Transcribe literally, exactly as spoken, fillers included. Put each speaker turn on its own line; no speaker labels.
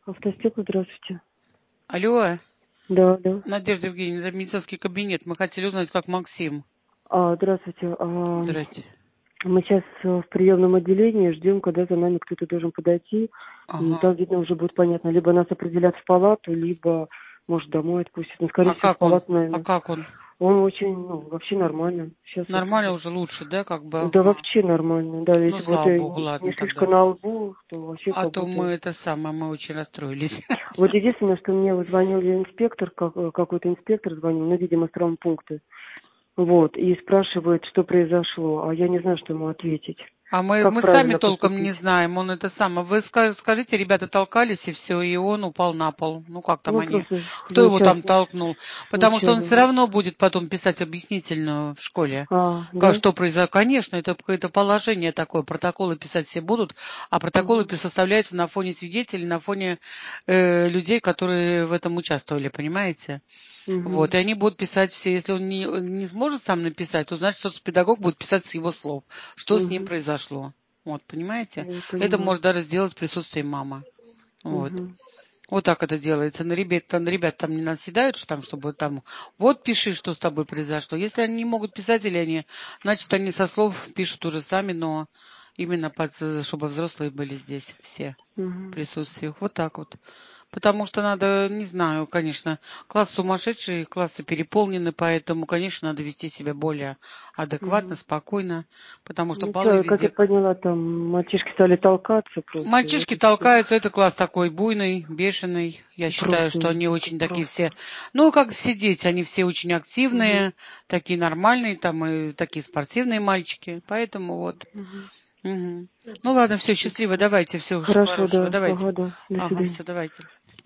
Автостекло, здравствуйте.
Алло,
Да, да.
Надежда Евгеньевна, это медицинский кабинет. Мы хотели узнать, как Максим.
А, здравствуйте. А,
Здрасте.
мы сейчас в приемном отделении ждем, когда за нами кто-то должен подойти. И
Ага.
там, видно, уже будет понятно. Либо нас определят в палату, либо, может, домой отпустят. Ну, скорее
А
всего, в
как он?
палату,
А
наверное.
как он?
Он очень, ну, вообще нормально. Сейчас вот...
Нормально уже лучше, да, как бы?
Да,
Ага.
вообще нормально. Да,
Ну,
если бы вот
слава
э,
богу,
не не
ладно
слишком
тогда.
на лбу, то вообще
А
как
то мы
будто...
это самое, мы очень расстроились.
Вот единственное, что мне вот звонил инспектор, как- какой-то инспектор звонил, ну, видимо, с травмпункта. Вот, и спрашивает, что произошло, а я не знаю, что ему ответить.
А мы,
Как
мы сами
правильно
толком не
поступить?
знаем, он это самое. Вы ска- скажите, ребята толкались, и все, и он упал на пол. Ну, как там
Ну,
они?
просто
Кто его там
случайно.
толкнул? Потому что он все
Случайно.
равно будет потом писать объяснительную в школе.
А,
Как,
да?
что произошло? Конечно, это какое-то положение такое. Протоколы писать все будут, а протоколы
Угу.
пи- составляются на фоне свидетелей, на фоне э, людей, которые в этом участвовали, понимаете?
Угу.
Вот, и они будут писать все. Если он не, не сможет сам написать, то значит соцпедагог будет писать с его слов, что с ним
Угу.
произошло. Вот, понимаете?
Я
Это
поняла.
может даже сделать в присутствии мамы. Вот.
Угу.
Вот так это делается. На ребят, на ребят там не наседают, что там, чтобы там, вот пиши, что с тобой произошло. Если они не могут писать или они, значит, они со слов пишут уже сами, но именно под, чтобы взрослые были здесь все в
Угу.
присутствии. Вот так вот. Потому что надо, не знаю, конечно, класс сумасшедший, классы переполнены, поэтому, конечно, надо вести себя более адекватно,
Угу.
спокойно, потому что
Ну
баллы
что, как я
везде.
поняла, там мальчишки стали толкаться просто, и вот
Мальчишки
и все.
толкаются, это класс такой буйный, бешеный. Я считаю,
Просто,
что они
это
очень такие
просто.
все, ну, как все дети, они все очень
Угу.
активные, такие нормальные, там и такие спортивные мальчики. Поэтому вот.
Угу.
Мгм. Ну ладно, все, счастливо, давайте, все
Хорошо,
хорошего,
да.
давайте.
Ага, да. До
Ага,
свидания.
все, давайте.